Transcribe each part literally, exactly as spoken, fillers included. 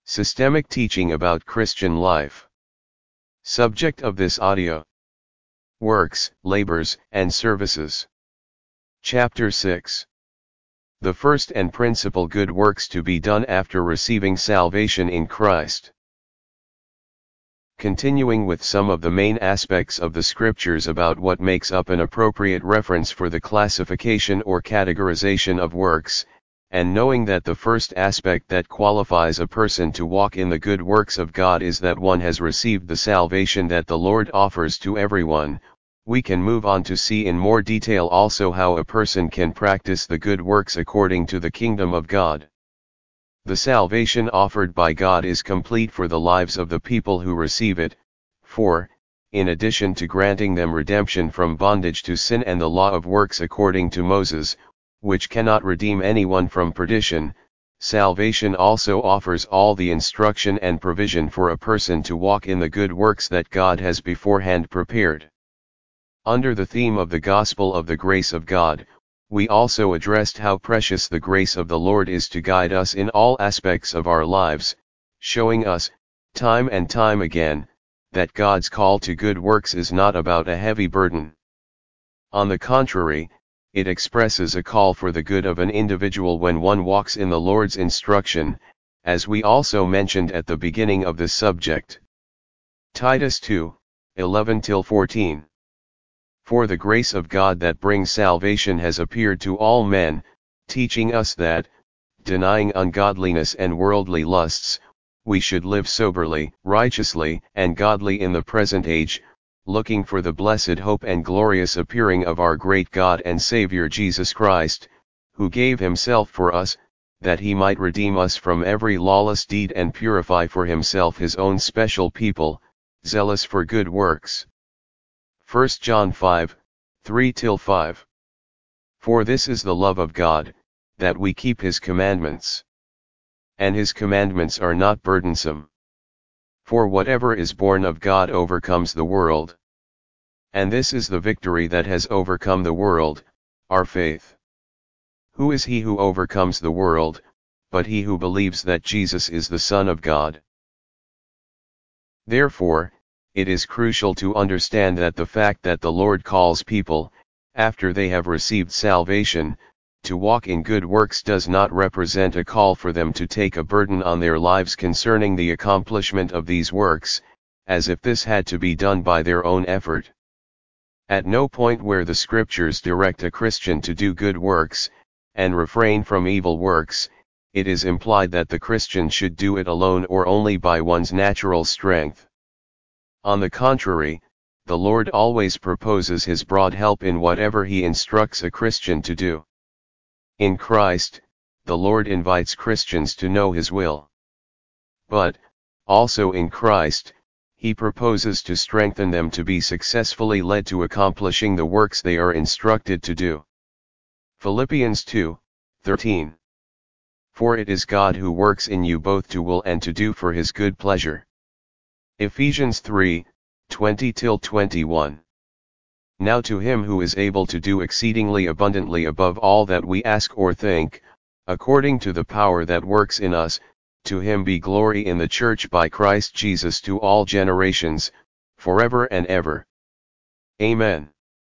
Systemic teaching about Christian life. Subject of this audio: Works, Labors, and Services. Chapter six. The first and principal good works to be done after receiving salvation in Christ. Continuing with some of the main aspects of the scriptures about what makes up an appropriate reference for the classification or categorization of works, and knowing that the first aspect that qualifies a person to walk in the good works of God is that one has received the salvation that the Lord offers to everyone, we can move on to see in more detail also how a person can practice the good works according to the kingdom of God. The salvation offered by God is complete for the lives of the people who receive it, for, in addition to granting them redemption from bondage to sin and the law of works according to Moses, which cannot redeem anyone from perdition, salvation also offers all the instruction and provision for a person to walk in the good works that God has beforehand prepared. Under the theme of the gospel of the grace of God, we also addressed how precious the grace of the Lord is to guide us in all aspects of our lives, showing us, time and time again, that God's call to good works is not about a heavy burden. On the contrary, it expresses a call for the good of an individual when one walks in the Lord's instruction, as we also mentioned at the beginning of this subject. Titus two, eleven to fourteen. For the grace of God that brings salvation has appeared to all men, teaching us that, denying ungodliness and worldly lusts, we should live soberly, righteously, and godly in the present age, looking for the blessed hope and glorious appearing of our great God and Savior Jesus Christ, who gave himself for us, that he might redeem us from every lawless deed and purify for himself his own special people, zealous for good works. First John five, three to five. For this is the love of God, that we keep his commandments. And his commandments are not burdensome. For whatever is born of God overcomes the world. And this is the victory that has overcome the world, our faith. Who is he who overcomes the world, but he who believes that Jesus is the Son of God? Therefore, it is crucial to understand that the fact that the Lord calls people, after they have received salvation, to walk in good works does not represent a call for them to take a burden on their lives concerning the accomplishment of these works, as if this had to be done by their own effort. At no point where the scriptures direct a Christian to do good works, and refrain from evil works, it is implied that the Christian should do it alone or only by one's natural strength. On the contrary, the Lord always proposes his broad help in whatever he instructs a Christian to do. In Christ, the Lord invites Christians to know his will. But, also in Christ, he proposes to strengthen them to be successfully led to accomplishing the works they are instructed to do. Philippians two, thirteen. For it is God who works in you both to will and to do for his good pleasure. Ephesians three, twenty to twenty-one. Now to him who is able to do exceedingly abundantly above all that we ask or think, according to the power that works in us, to him be glory in the church by Christ Jesus to all generations, forever and ever. Amen.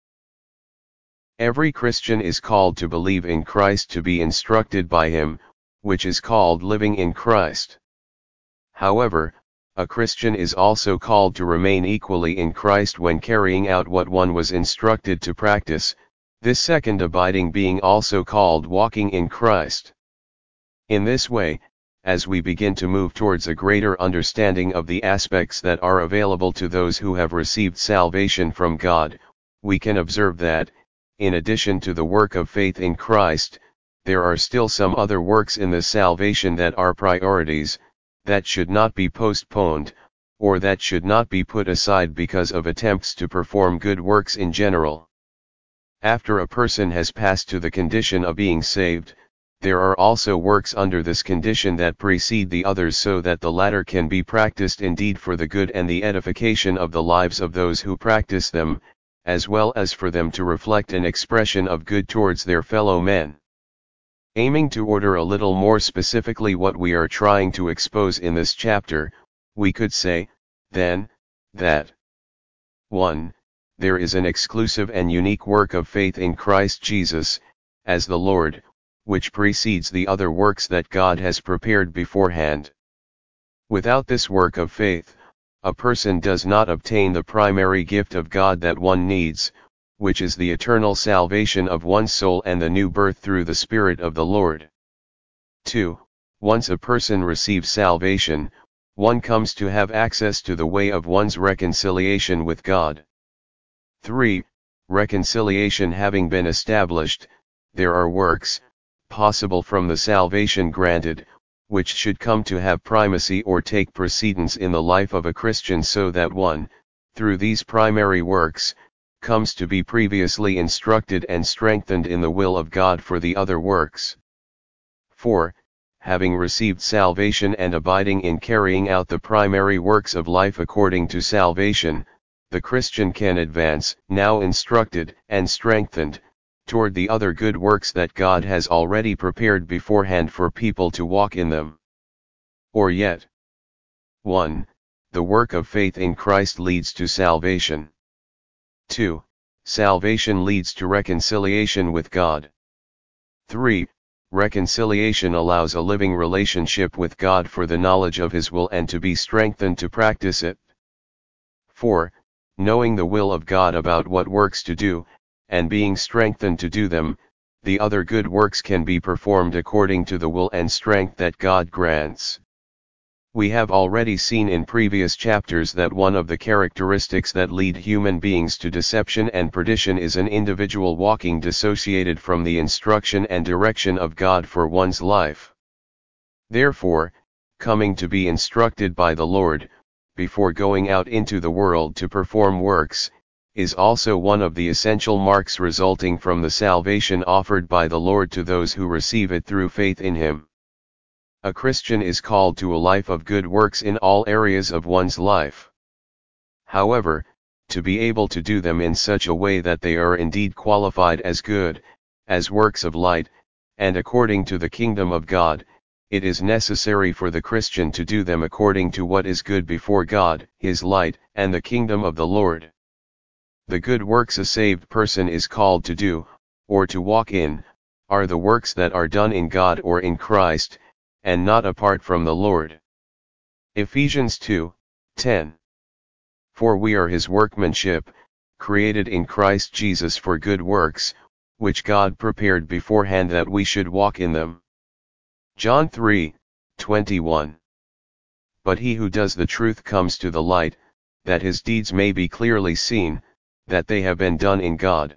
Every Christian is called to believe in Christ, to be instructed by him, which is called living in Christ. However, a Christian is also called to remain equally in Christ when carrying out what one was instructed to practice, this second abiding being also called walking in Christ. In this way, as we begin to move towards a greater understanding of the aspects that are available to those who have received salvation from God, we can observe that, in addition to the work of faith in Christ, there are still some other works in the salvation that are priorities, that should not be postponed, or that should not be put aside because of attempts to perform good works in general. After a person has passed to the condition of being saved, there are also works under this condition that precede the others so that the latter can be practiced indeed for the good and the edification of the lives of those who practice them, as well as for them to reflect an expression of good towards their fellow men. Aiming to order a little more specifically what we are trying to expose in this chapter, we could say, then, that one. There is an exclusive and unique work of faith in Christ Jesus, as the Lord, which precedes the other works that God has prepared beforehand. Without this work of faith, a person does not obtain the primary gift of God that one needs, which is the eternal salvation of one's soul and the new birth through the Spirit of the Lord. two. Once a person receives salvation, one comes to have access to the way of one's reconciliation with God. three. Reconciliation having been established, there are works, possible from the salvation granted, which should come to have primacy or take precedence in the life of a Christian so that one, through these primary works, comes to be previously instructed and strengthened in the will of God for the other works. four. Having received salvation and abiding in carrying out the primary works of life according to salvation, the Christian can advance, now instructed and strengthened, toward the other good works that God has already prepared beforehand for people to walk in them. Or yet, one. The work of faith in Christ leads to salvation. two. Salvation leads to reconciliation with God. three. Reconciliation allows a living relationship with God for the knowledge of His will and to be strengthened to practice it. four. Knowing the will of God about what works to do, and being strengthened to do them, the other good works can be performed according to the will and strength that God grants. We have already seen in previous chapters that one of the characteristics that lead human beings to deception and perdition is an individual walking dissociated from the instruction and direction of God for one's life. Therefore, coming to be instructed by the Lord, before going out into the world to perform works, is also one of the essential marks resulting from the salvation offered by the Lord to those who receive it through faith in Him. A Christian is called to a life of good works in all areas of one's life. However, to be able to do them in such a way that they are indeed qualified as good, as works of light, and according to the kingdom of God, it is necessary for the Christian to do them according to what is good before God, His light, and the kingdom of the Lord. The good works a saved person is called to do, or to walk in, are the works that are done in God or in Christ, and not apart from the Lord. Ephesians two, ten. For we are His workmanship, created in Christ Jesus for good works, which God prepared beforehand that we should walk in them. John three, twenty-one. But he who does the truth comes to the light, that his deeds may be clearly seen, that they have been done in God.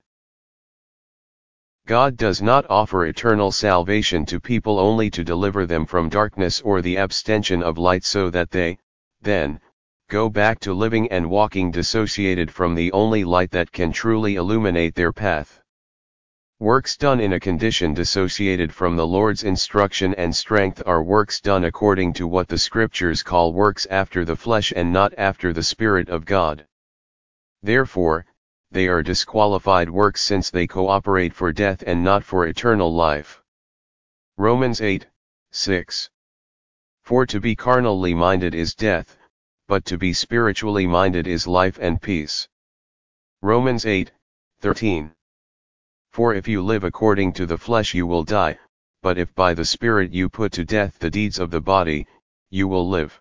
God does not offer eternal salvation to people only to deliver them from darkness or the abstention of light so that they, then, go back to living and walking dissociated from the only light that can truly illuminate their path. Works done in a condition dissociated from the Lord's instruction and strength are works done according to what the Scriptures call works after the flesh and not after the Spirit of God. Therefore, they are disqualified works since they cooperate for death and not for eternal life. Romans eight, six. For to be carnally minded is death, but to be spiritually minded is life and peace. Romans eight, thirteen. For if you live according to the flesh you will die, but if by the Spirit you put to death the deeds of the body, you will live.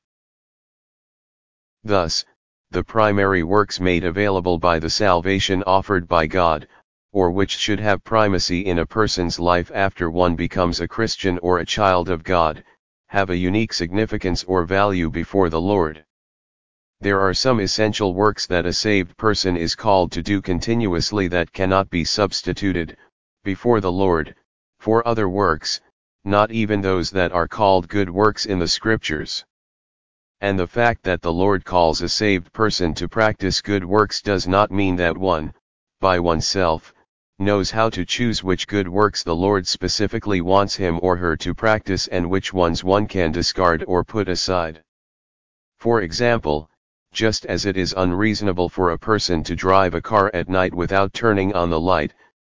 Thus, the primary works made available by the salvation offered by God, or which should have primacy in a person's life after one becomes a Christian or a child of God, have a unique significance or value before the Lord. There are some essential works that a saved person is called to do continuously that cannot be substituted, before the Lord, for other works, not even those that are called good works in the Scriptures. And the fact that the Lord calls a saved person to practice good works does not mean that one, by oneself, knows how to choose which good works the Lord specifically wants him or her to practice and which ones one can discard or put aside. For example, just as it is unreasonable for a person to drive a car at night without turning on the light,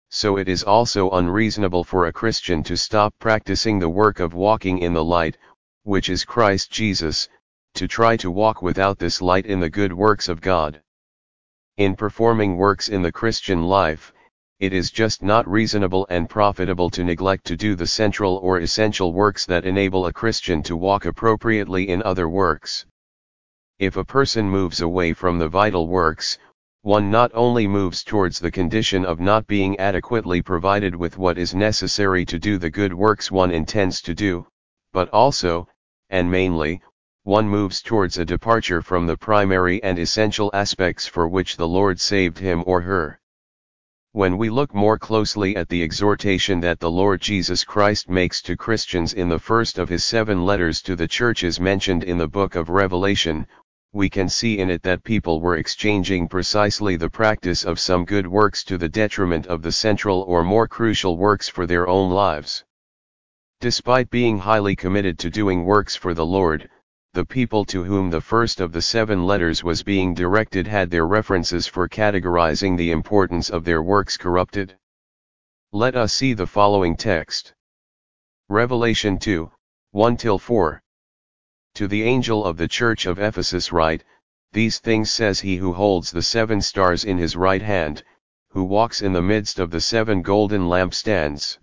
So it is also unreasonable for a Christian to stop practicing the work of walking in the light, which is Christ Jesus, to try to walk without this light in the good works of God. In performing works in the Christian life, it is just not reasonable and profitable to neglect to do the central or essential works that enable a Christian to walk appropriately in other works. If a person moves away from the vital works, one not only moves towards the condition of not being adequately provided with what is necessary to do the good works one intends to do, but also, and mainly, one moves towards a departure from the primary and essential aspects for which the Lord saved him or her. When we look more closely at the exhortation that the Lord Jesus Christ makes to Christians in the first of his seven letters to the churches mentioned in the book of Revelation, we can see in it that people were exchanging precisely the practice of some good works to the detriment of the central or more crucial works for their own lives. Despite being highly committed to doing works for the Lord, the people to whom the first of the seven letters was being directed had their references for categorizing the importance of their works corrupted. Let us see the following text. Revelation two, one to four. To the angel of the church of Ephesus write, these things says he who holds the seven stars in his right hand, who walks in the midst of the seven golden lampstands.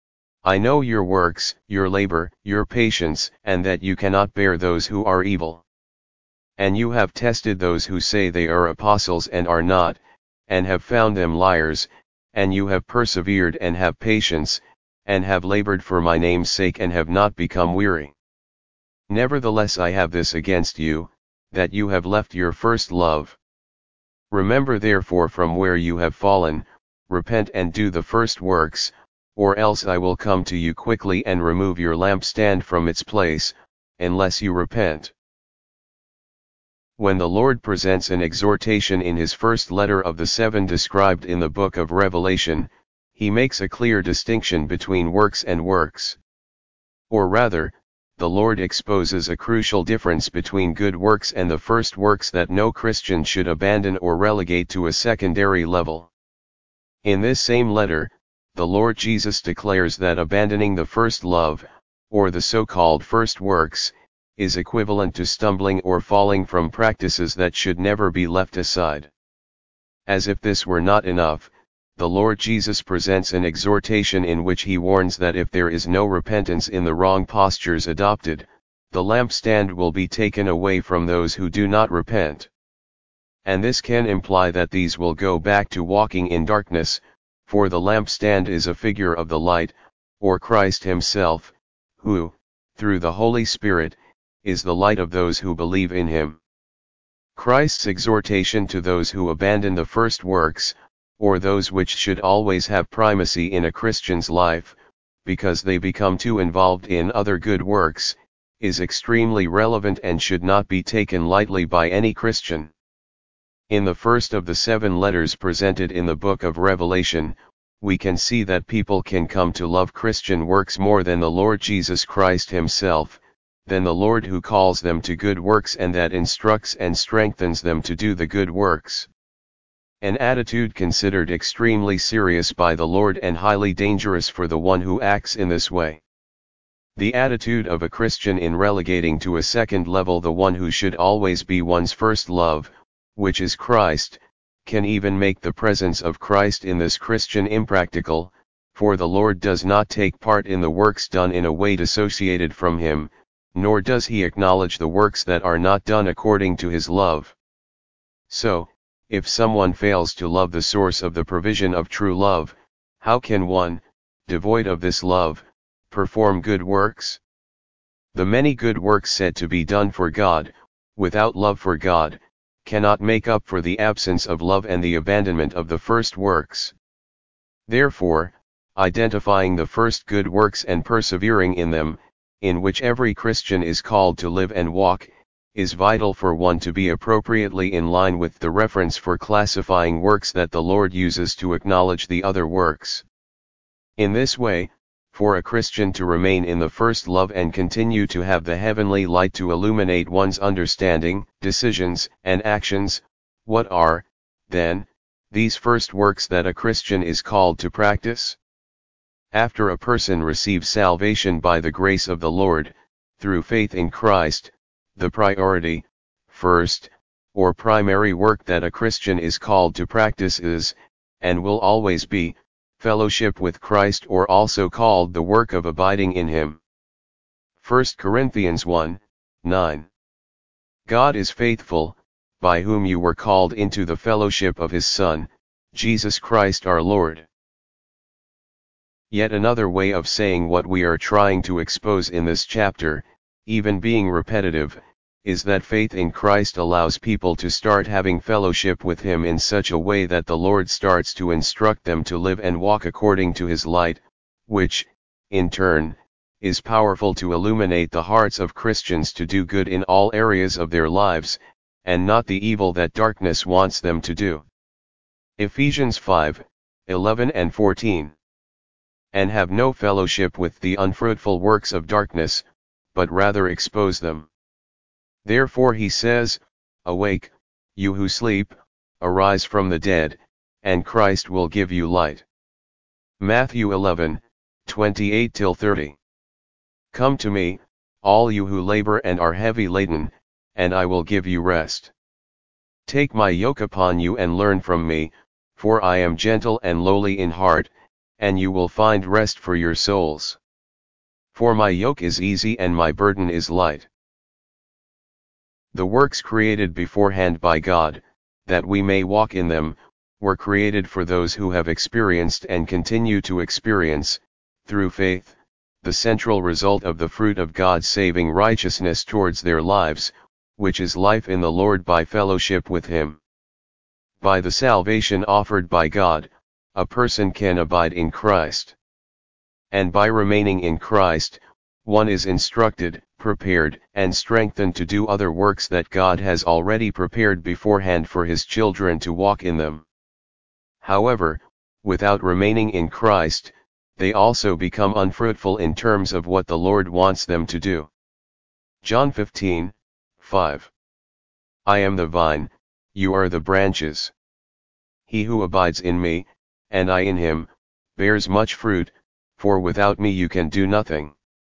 I know your works, your labor, your patience, and that you cannot bear those who are evil. And you have tested those who say they are apostles and are not, and have found them liars, and you have persevered and have patience, and have labored for my name's sake and have not become weary. Nevertheless I have this against you, that you have left your first love. Remember therefore from where you have fallen, repent and do the first works, or else I will come to you quickly and remove your lampstand from its place, unless you repent. When the Lord presents an exhortation in his first letter of the seven described in the book of Revelation, he makes a clear distinction between works and works. Or rather, the Lord exposes a crucial difference between good works and the first works that no Christian should abandon or relegate to a secondary level. In this same letter, the Lord Jesus declares that abandoning the first love, or the so-called first works, is equivalent to stumbling or falling from practices that should never be left aside. As if this were not enough, the Lord Jesus presents an exhortation in which he warns that if there is no repentance in the wrong postures adopted, the lampstand will be taken away from those who do not repent. And this can imply that these will go back to walking in darkness, for the lampstand is a figure of the light, or Christ himself, who, through the Holy Spirit, is the light of those who believe in him. Christ's exhortation to those who abandon the first works, or those which should always have primacy in a Christian's life, because they become too involved in other good works, is extremely relevant and should not be taken lightly by any Christian. In the first of the seven letters presented in the book of Revelation, we can see that people can come to love Christian works more than the Lord Jesus Christ himself, than the Lord who calls them to good works and that instructs and strengthens them to do the good works. An attitude considered extremely serious by the Lord and highly dangerous for the one who acts in this way. The attitude of a Christian in relegating to a second level the one who should always be one's first love, which is Christ, can even make the presence of Christ in this Christian impractical, for the Lord does not take part in the works done in a way dissociated from him, nor does he acknowledge the works that are not done according to his love. So, if someone fails to love the source of the provision of true love, how can one, devoid of this love, perform good works? The many good works said to be done for God, without love for God, cannot make up for the absence of love and the abandonment of the first works. Therefore, identifying the first good works and persevering in them, in which every Christian is called to live and walk, is vital for one to be appropriately in line with the reference for classifying works that the Lord uses to acknowledge the other works. In this way, for a Christian to remain in the first love and continue to have the heavenly light to illuminate one's understanding, decisions, and actions, what are, then, these first works that a Christian is called to practice? After a person receives salvation by the grace of the Lord, through faith in Christ, the priority, first, or primary work that a Christian is called to practice is, and will always be, fellowship with Christ, or also called the work of abiding in Him. First Corinthians one, nine. God is faithful, by whom you were called into the fellowship of His Son, Jesus Christ our Lord. Yet another way of saying what we are trying to expose in this chapter, even being repetitive, is that faith in Christ allows people to start having fellowship with Him in such a way that the Lord starts to instruct them to live and walk according to His light, which, in turn, is powerful to illuminate the hearts of Christians to do good in all areas of their lives, and not the evil that darkness wants them to do. Ephesians five, eleven and fourteen. And have no fellowship with the unfruitful works of darkness, but rather expose them. Therefore he says, Awake, you who sleep, arise from the dead, and Christ will give you light. Matthew eleven, twenty-eight till thirty. Come to me, all you who labor and are heavy laden, and I will give you rest. Take my yoke upon you and learn from me, for I am gentle and lowly in heart, and you will find rest for your souls. For my yoke is easy and my burden is light. The works created beforehand by God, that we may walk in them, were created for those who have experienced and continue to experience, through faith, the central result of the fruit of God's saving righteousness towards their lives, which is life in the Lord by fellowship with Him. By the salvation offered by God, a person can abide in Christ. And by remaining in Christ, one is instructed, prepared, and strengthened to do other works that God has already prepared beforehand for His children to walk in them. However, without remaining in Christ, they also become unfruitful in terms of what the Lord wants them to do. John fifteen, five. I am the vine, you are the branches. He who abides in me, and I in him, bears much fruit, for without me you can do nothing.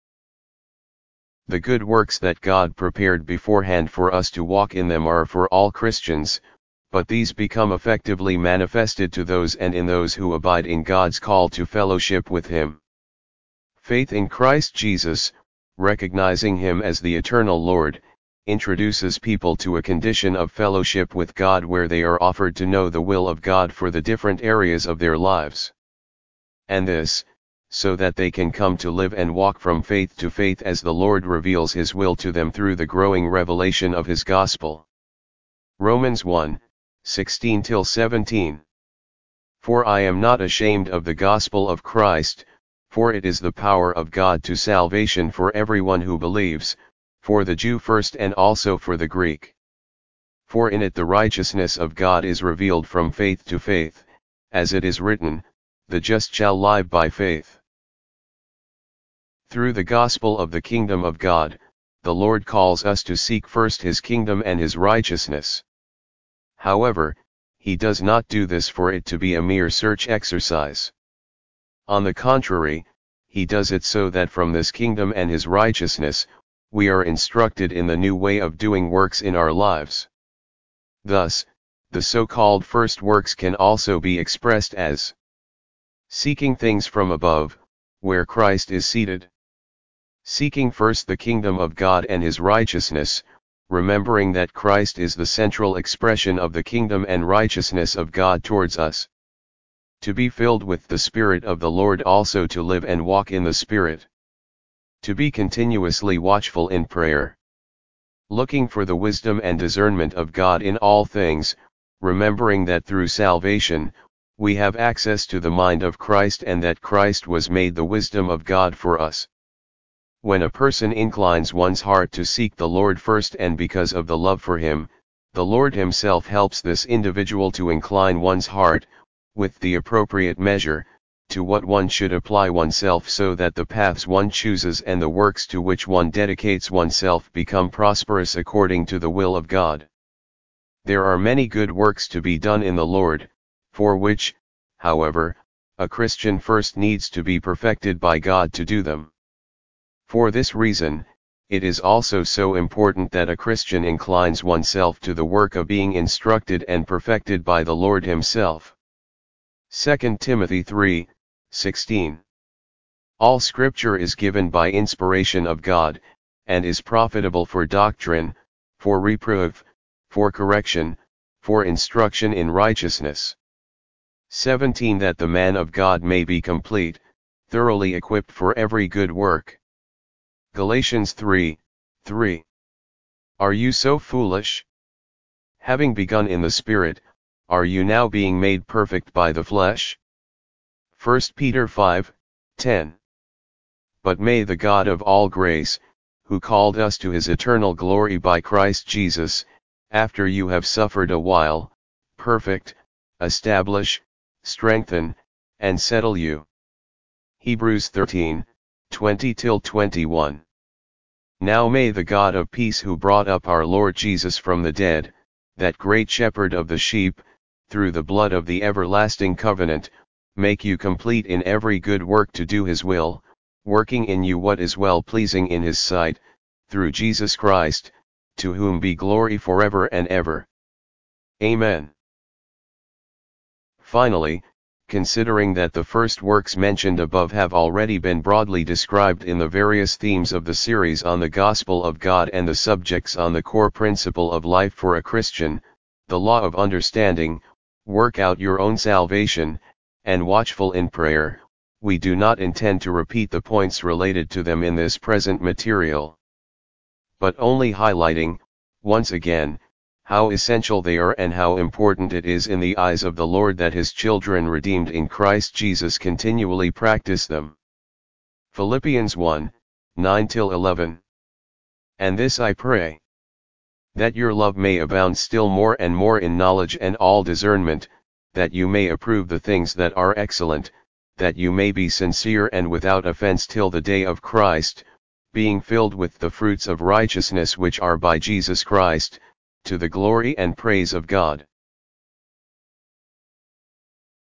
The good works that God prepared beforehand for us to walk in them are for all Christians, but these become effectively manifested to those and in those who abide in God's call to fellowship with Him. Faith in Christ Jesus, recognizing Him as the eternal Lord, introduces people to a condition of fellowship with God where they are offered to know the will of God for the different areas of their lives. And this, so that they can come to live and walk from faith to faith as the Lord reveals His will to them through the growing revelation of His gospel. Romans one, sixteen till seventeen. For I am not ashamed of the gospel of Christ, for it is the power of God to salvation for everyone who believes, for the Jew first and also for the Greek. For in it the righteousness of God is revealed from faith to faith, as it is written, the just shall live by faith. Through the gospel of the kingdom of God, the Lord calls us to seek first His kingdom and His righteousness. However, He does not do this for it to be a mere search exercise. On the contrary, He does it so that from this kingdom and His righteousness, we are instructed in the new way of doing works in our lives. Thus, the so-called first works can also be expressed as seeking things from above, where Christ is seated. Seeking first the kingdom of God and His righteousness, remembering that Christ is the central expression of the kingdom and righteousness of God towards us. To be filled with the Spirit of the Lord, also to live and walk in the Spirit. To be continuously watchful in prayer. Looking for the wisdom and discernment of God in all things, remembering that through salvation, we have access to the mind of Christ and that Christ was made the wisdom of God for us. When a person inclines one's heart to seek the Lord first, and because of the love for Him, the Lord Himself helps this individual to incline one's heart, with the appropriate measure, to what one should apply oneself, so that the paths one chooses and the works to which one dedicates oneself become prosperous according to the will of God. There are many good works to be done in the Lord, for which, however, a Christian first needs to be perfected by God to do them. For this reason, it is also so important that a Christian inclines oneself to the work of being instructed and perfected by the Lord Himself. Second Timothy three sixteen. All Scripture is given by inspiration of God, and is profitable for doctrine, for reproof, for correction, for instruction in righteousness. seventeen. That the man of God may be complete, thoroughly equipped for every good work. Galatians three three. Are you so foolish? Having begun in the Spirit, are you now being made perfect by the flesh? First Peter five ten. But may the God of all grace, who called us to His eternal glory by Christ Jesus, after you have suffered a while, perfect, establish, strengthen, and settle you. Hebrews thirteen twenty till twenty-one. Now may the God of peace, who brought up our Lord Jesus from the dead, that great shepherd of the sheep, through the blood of the everlasting covenant, make you complete in every good work to do His will, working in you what is well-pleasing in His sight, through Jesus Christ, to whom be glory forever and ever. Amen. Finally, considering that the first works mentioned above have already been broadly described in the various themes of the series on the Gospel of God and the subjects on the core principle of life for a Christian, the law of understanding, work out your own salvation, and watchful in prayer, we do not intend to repeat the points related to them in this present material, but only highlighting, once again, how essential they are and how important it is in the eyes of the Lord that His children redeemed in Christ Jesus continually practice them. Philippians one nine till eleven. And this I pray, that your love may abound still more and more in knowledge and all discernment, that you may approve the things that are excellent, that you may be sincere and without offense till the day of Christ, being filled with the fruits of righteousness which are by Jesus Christ, to the glory and praise of God.